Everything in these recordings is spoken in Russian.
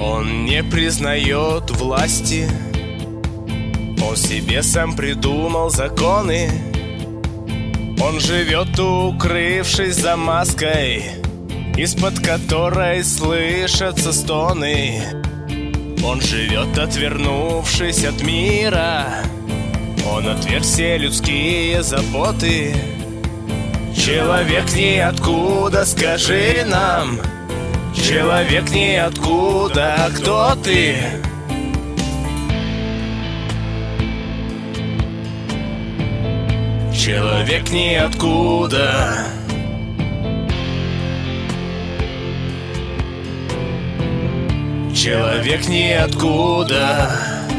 Он не признает власти, он себе сам придумал законы. Он живет, укрывшись за маской, из-под которой слышатся стоны. Он живет, отвернувшись от мира, он отверг все людские заботы. Человек ниоткуда, скажи нам, человек ниоткуда, кто ты? Человек ниоткуда. Человек ниоткуда.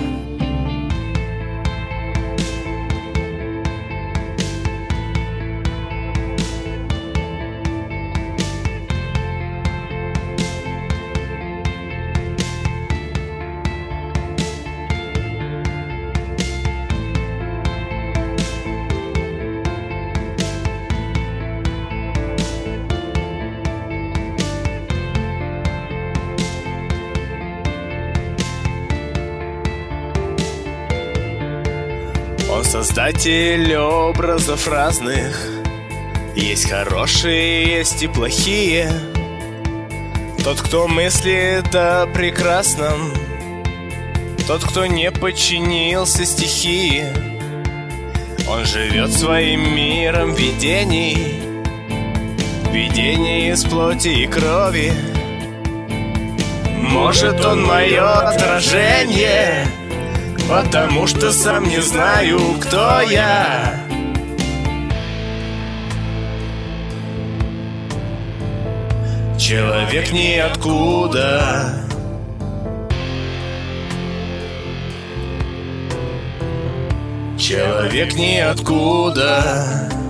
Он создатель образов разных. Есть хорошие, есть и плохие. Тот, кто мыслит о прекрасном, тот, кто не подчинился стихии. Он живет своим миром видений, видений из плоти и крови. Может, он мое отражение, потому что сам не знаю, кто я. Человек ниоткуда. Человек ниоткуда.